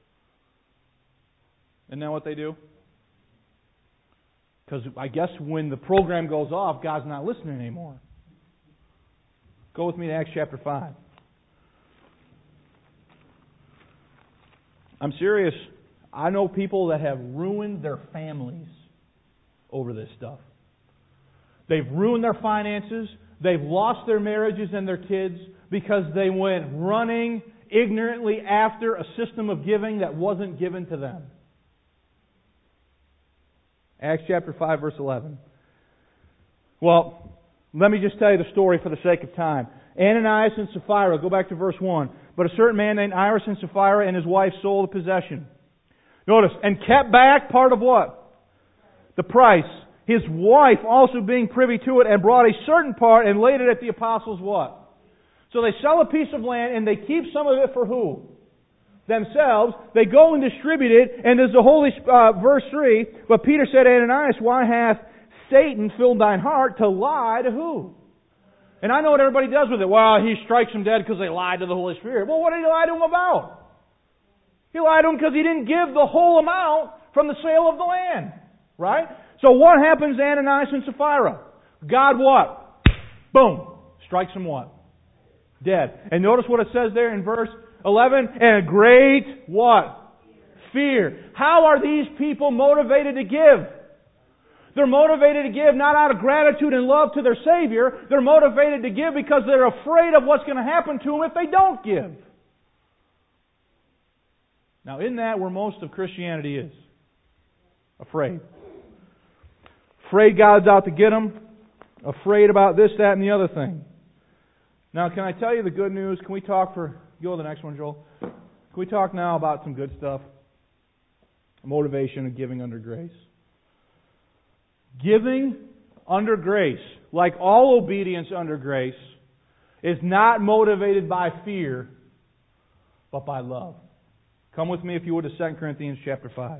Isn't that what they do? Because I guess when the program goes off, God's not listening anymore. Go with me to Acts chapter five. I'm serious. I know people that have ruined their families over this stuff. They've ruined their finances. They've lost their marriages and their kids because they went running ignorantly after a system of giving that wasn't given to them. Acts chapter five, verse eleven. Well, let me just tell you the story for the sake of time. Ananias and Sapphira, go back to verse one. But a certain man named Iris and Sapphira and his wife sold a possession. Notice, and kept back part of what? The price. His wife also being privy to it and brought a certain part and laid it at the apostles' what? So they sell a piece of land and they keep some of it for who? Themselves. They go and distribute it, and there's the holy, uh, verse three, but Peter said, Ananias, why hath Satan filled thine heart to lie to who? And I know what everybody does with it. Well, he strikes them dead because they lied to the Holy Spirit. Well, what did he lie to them about? He lied to them because he didn't give the whole amount from the sale of the land. Right? So what happens to Ananias and Sapphira? God what? Boom. Strikes them what? Dead. And notice what it says there in verse eleven. And great what? Fear. How are these people motivated to give? They're motivated to give not out of gratitude and love to their Savior. They're motivated to give because they're afraid of what's going to happen to them if they don't give. Now, isn't that where most of Christianity is? Afraid. Afraid God's out to get them. Afraid about this, that, and the other thing. Now, can I tell you the good news? Can we talk for... Go to the next one, Joel. Can we talk now about some good stuff? Motivation of giving under grace. Giving under grace, like all obedience under grace, is not motivated by fear, but by love. Come with me, if you would, to Second Corinthians chapter five.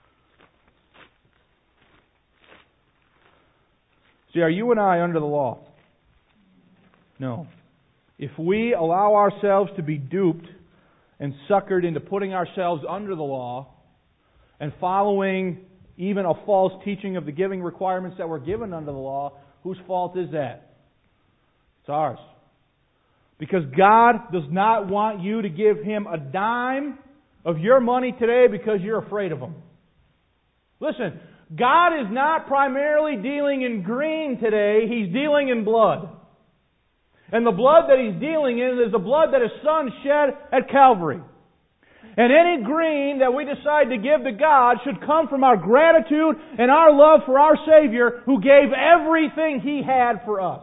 See, are you and I under the law? No. If we allow ourselves to be duped and suckered into putting ourselves under the law and following even a false teaching of the giving requirements that were given under the law, whose fault is that? It's ours. Because God does not want you to give Him a dime of your money today because you're afraid of Him. Listen, God is not primarily dealing in green today. He's dealing in blood. And the blood that He's dealing in is the blood that His Son shed at Calvary. And any green that we decide to give to God should come from our gratitude and our love for our Savior who gave everything He had for us.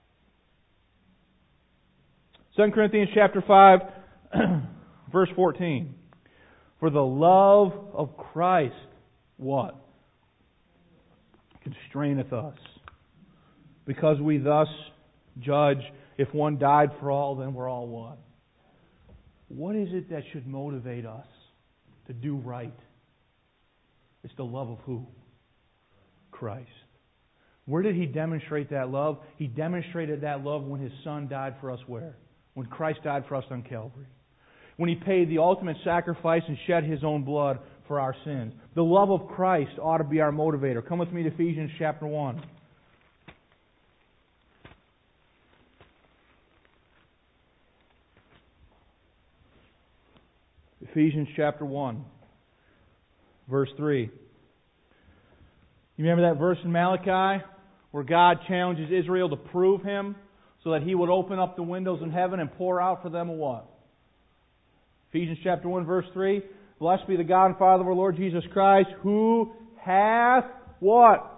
Second Corinthians chapter five, verse fourteen. For the love of Christ, what? Constraineth us. Because we thus judge, if one died for all, then we're all one. What is it that should motivate us to do right? It's the love of who? Christ. Where did He demonstrate that love? He demonstrated that love when His Son died for us where? When Christ died for us on Calvary. When He paid the ultimate sacrifice and shed His own blood for our sins. The love of Christ ought to be our motivator. Come with me to Ephesians chapter one. Ephesians chapter one, verse three. You remember that verse in Malachi where God challenges Israel to prove Him so that He would open up the windows in heaven and pour out for them a what? Ephesians chapter one, verse three. Blessed be the God and Father of our Lord Jesus Christ, who hath what?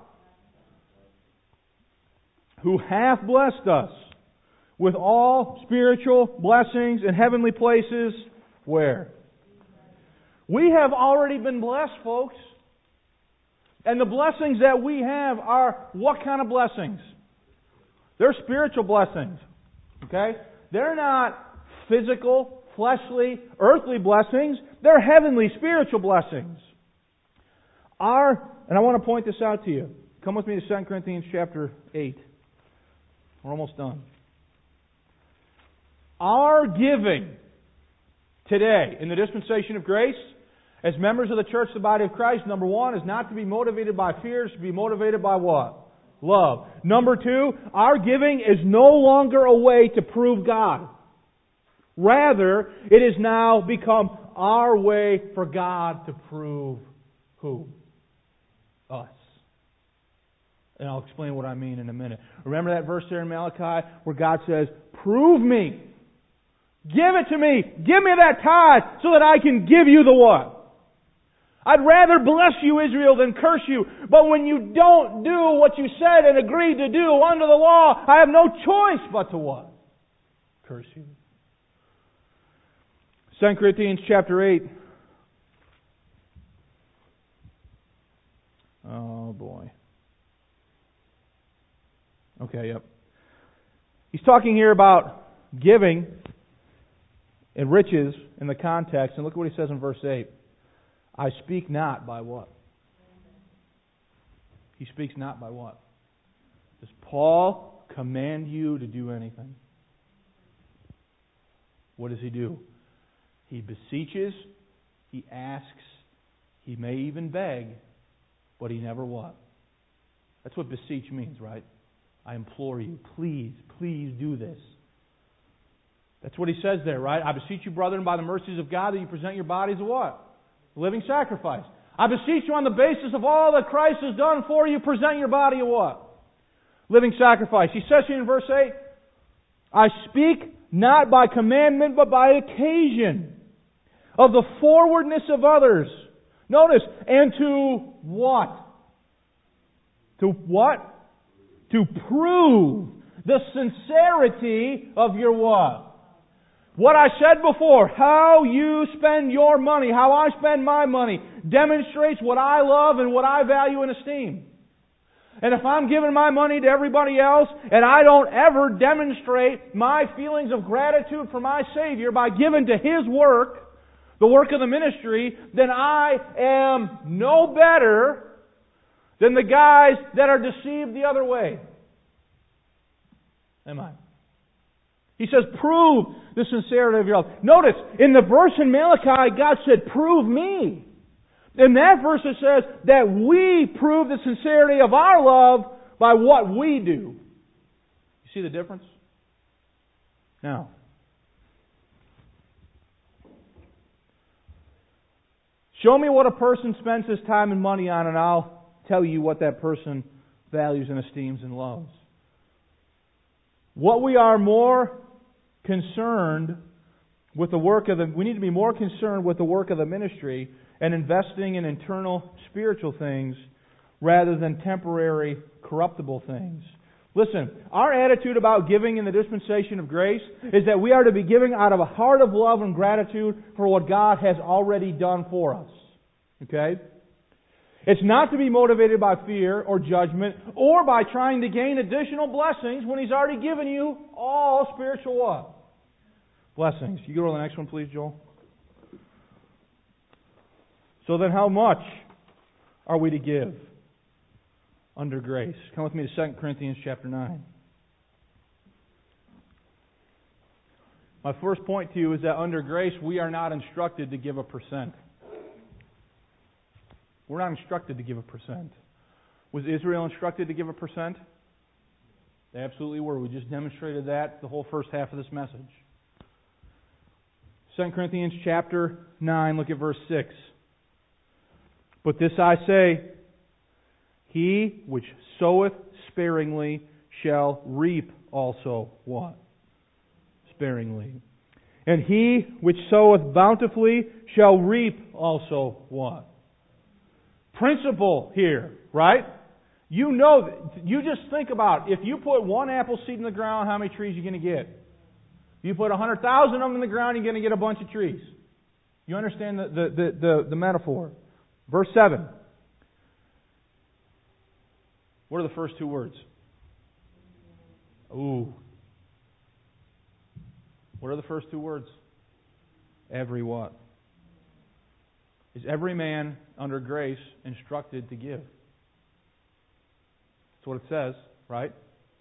Who hath blessed us with all spiritual blessings in heavenly places. Where? We have already been blessed, folks. And the blessings that we have are what kind of blessings? They're spiritual blessings. Okay? They're not physical, fleshly, earthly blessings. They're heavenly, spiritual blessings. Our, and I want to point this out to you. Come with me to Second Corinthians chapter eight. We're almost done. Our giving today in the dispensation of grace, as members of the church, the body of Christ, number one, is not to be motivated by fear, it's to be motivated by what? Love. Number two, our giving is no longer a way to prove God. Rather, it has now become our way for God to prove who? Us. And I'll explain what I mean in a minute. Remember that verse there in Malachi where God says, prove me. Give it to me. Give me that tithe so that I can give you the what? I'd rather bless you, Israel, than curse you. But when you don't do what you said and agreed to do under the law, I have no choice but to what? Curse you. Second Corinthians chapter eight. Oh boy. Okay, yep. He's talking here about giving and riches in the context. And look at what he says in verse eight. I speak not by what? He speaks not by what? Does Paul command you to do anything? What does he do? He beseeches, he asks, he may even beg, but he never what? That's what beseech means, right? I implore you, please, please do this. That's what he says there, right? I beseech you, brethren, by the mercies of God, that you present your bodies a what? A living sacrifice. I beseech you on the basis of all that Christ has done for you, present your body a what? Living sacrifice. He says here in verse eight, I speak not by commandment, but by occasion of the forwardness of others. Notice, and to what? To what? To prove the sincerity of your what? What I said before, how you spend your money, how I spend my money, demonstrates what I love and what I value and esteem. And if I'm giving my money to everybody else, and I don't ever demonstrate my feelings of gratitude for my Savior by giving to His work, the work of the ministry, then I am no better than the guys that are deceived the other way. Am I? He says, prove the sincerity of your love. Notice, in the verse in Malachi, God said, prove me. In that verse it says that we prove the sincerity of our love by what we do. You see the difference? Now, show me what a person spends his time and money on, and I'll tell you what that person values and esteems and loves. What we are more concerned with the work of the, we need to be more concerned with the work of the ministry and investing in internal spiritual things rather than temporary corruptible things. Listen, our attitude about giving in the dispensation of grace is that we are to be giving out of a heart of love and gratitude for what God has already done for us. Okay? It's not to be motivated by fear or judgment or by trying to gain additional blessings when He's already given you all spiritual what? Blessings. You go to the next one, please, Joel. So then how much are we to give under grace? Come with me to Second Corinthians chapter nine. My first point to you is that under grace we are not instructed to give a percent. We're not instructed to give a percent. Was Israel instructed to give a percent? They absolutely were. We just demonstrated that the whole first half of this message. Second Corinthians chapter nine, look at verse six. But this I say, he which soweth sparingly shall reap also what? Sparingly. And he which soweth bountifully shall reap also what? Principle here, right? You know, you just think about, if you put one apple seed in the ground, how many trees are you going to get? If you put one hundred thousand of them in the ground, you're going to get a bunch of trees. You understand the, the, the, the, the metaphor. Verse seven. What are the first two words? Ooh. What are the first two words? Every what? Is every man under grace instructed to give? That's what it says, right?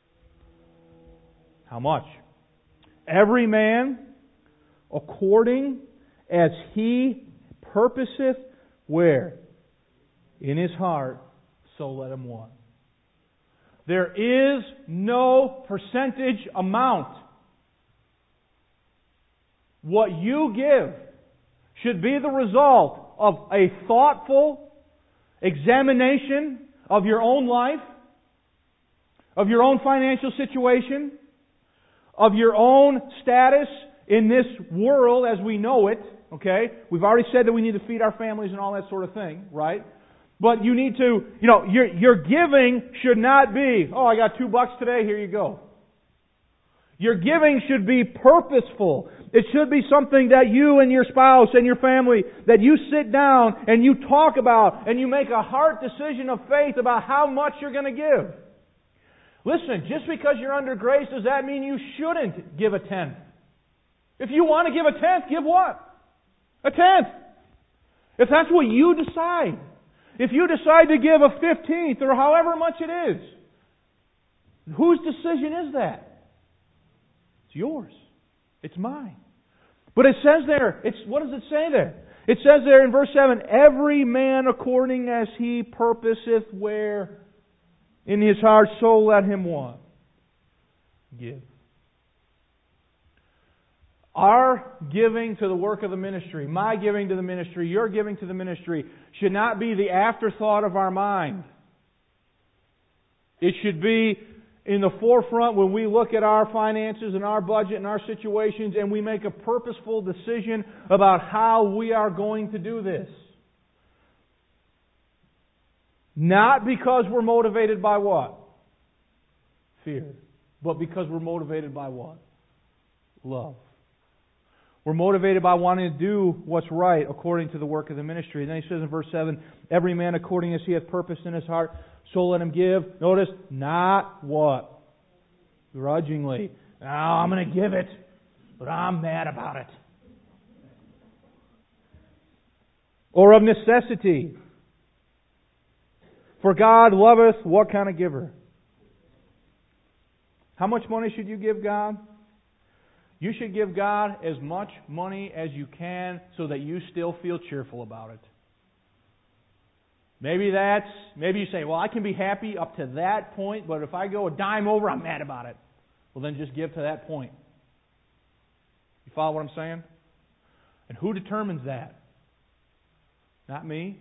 How much? Every man according as he purposeth where? In his heart, so let him what? There is no percentage amount. What you give should be the result of a thoughtful examination of your own life, of your own financial situation, of your own status in this world as we know it. Okay? We've already said that we need to feed our families and all that sort of thing, right? But you need to, you know, your, your giving should not be, oh, I got two bucks today, here you go. Your giving should be purposeful. It should be something that you and your spouse and your family, that you sit down and you talk about and you make a heart decision of faith about how much you're going to give. Listen, just because you're under grace, does that mean you shouldn't give a tenth? If you want to give a tenth, give what? A tenth. If that's what you decide. If you decide to give a fifteenth or however much it is, whose decision is that? It's yours. It's mine. But it says there, it's what does it say there? It says there in verse seven, every man according as he purposeth where in his heart, so let him what? Give. Our giving to the work of the ministry, my giving to the ministry, your giving to the ministry, should not be the afterthought of our mind. It should be in the forefront when we look at our finances and our budget and our situations and we make a purposeful decision about how we are going to do this. Not because we're motivated by what? Fear. But because we're motivated by what? Love. We're motivated by wanting to do what's right according to the work of the ministry. And then he says in verse seven, every man according as he hath purposed in his heart, so let him give. Notice, not what? Grudgingly. Now I'm going to give it, but I'm mad about it. Or of necessity. For God loveth what kind of giver? How much money should you give God? You should give God as much money as you can so that you still feel cheerful about it. Maybe that's, maybe you say, well, I can be happy up to that point, but if I go a dime over, I'm mad about it. Well, then just give to that point. You follow what I'm saying? And who determines that? Not me.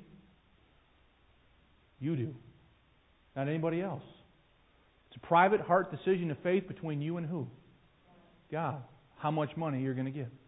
You do. Not anybody else. It's a private heart decision of faith between you and who? God. How much money you're going to give.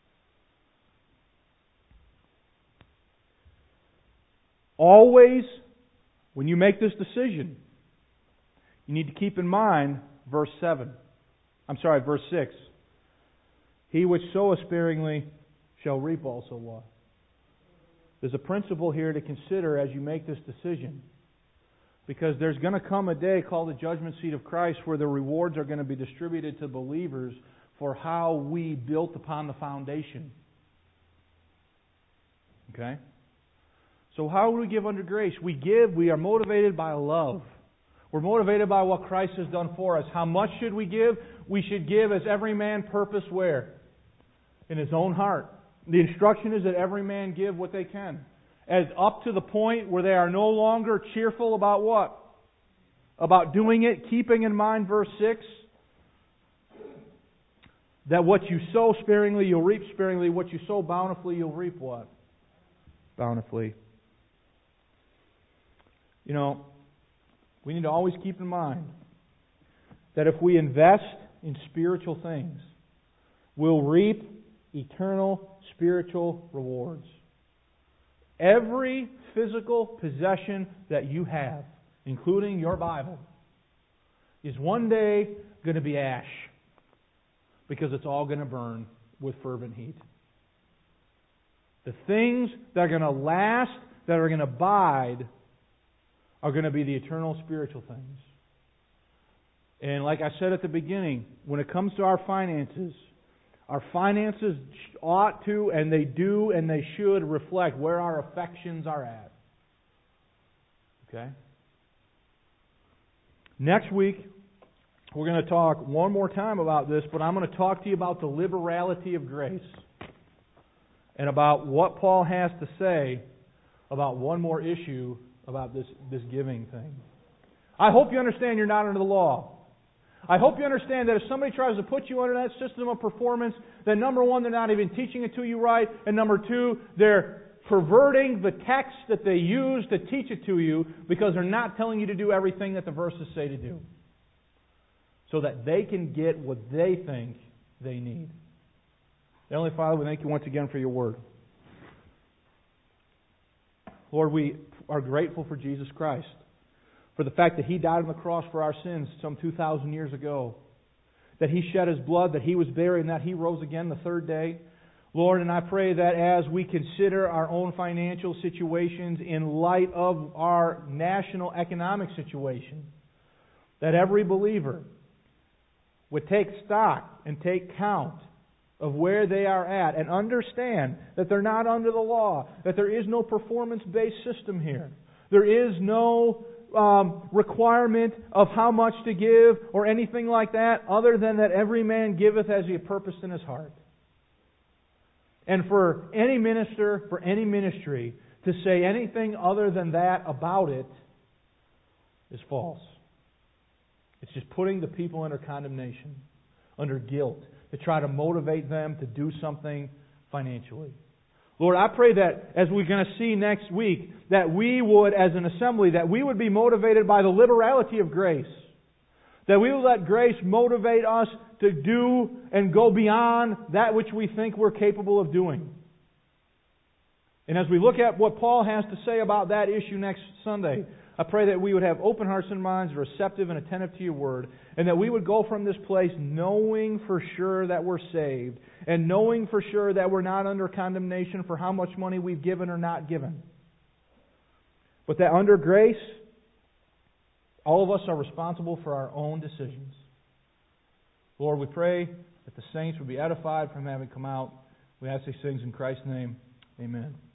Always, when you make this decision, you need to keep in mind verse seven. I'm sorry, verse six. He which soweth sparingly shall reap also what? There's a principle here to consider as you make this decision. Because there's going to come a day called the judgment seat of Christ where the rewards are going to be distributed to believers for how we built upon the foundation. Okay? So how do we give under grace? We give, we are motivated by love. We're motivated by what Christ has done for us. How much should we give? We should give as every man purpose where? In his own heart. The instruction is that every man give what they can. As up to the point where they are no longer cheerful about what? About doing it, keeping in mind verse six. That what you sow sparingly, you'll reap sparingly. What you sow bountifully, you'll reap what? Bountifully. You know, we need to always keep in mind that if we invest in spiritual things, we'll reap eternal spiritual rewards. Every physical possession that you have, including your Bible, is one day going to be ash, because it's all going to burn with fervent heat. The things that are going to last, that are going to abide, are going to be the eternal spiritual things. And like I said at the beginning, when it comes to our finances, our finances ought to, and they do, and they should reflect where our affections are at. Okay? Next week, we're going to talk one more time about this, but I'm going to talk to you about the liberality of grace and about what Paul has to say about one more issue about this, this giving thing. I hope you understand you're not under the law. I hope you understand that if somebody tries to put you under that system of performance, then number one, they're not even teaching it to you right, and number two, they're perverting the text that they use to teach it to you because they're not telling you to do everything that the verses say to do, so that they can get what they think they need. Heavenly Father, we thank you once again for your word. Lord, we are grateful for Jesus Christ, for the fact that He died on the cross for our sins some two thousand years ago, that He shed His blood, that He was buried, and that He rose again the third day. Lord, and I pray that as we consider our own financial situations in light of our national economic situation, that every believer would take stock and take count of where they are at and understand that they're not under the law, that there is no performance-based system here. There is no um, requirement of how much to give or anything like that, other than that every man giveth as he purposed in his heart. And for any minister, for any ministry, to say anything other than that about it is false. It's just putting the people under condemnation, under guilt, to try to motivate them to do something financially. Lord, I pray that as we're going to see next week, that we would, as an assembly, that we would be motivated by the liberality of grace. That we will let grace motivate us to do and go beyond that which we think we're capable of doing. And as we look at what Paul has to say about that issue next Sunday, I pray that we would have open hearts and minds, receptive and attentive to your word, and that we would go from this place knowing for sure that we're saved, and knowing for sure that we're not under condemnation for how much money we've given or not given. But that under grace, all of us are responsible for our own decisions. Lord, we pray that the saints would be edified from having come out. We ask these things in Christ's name. Amen.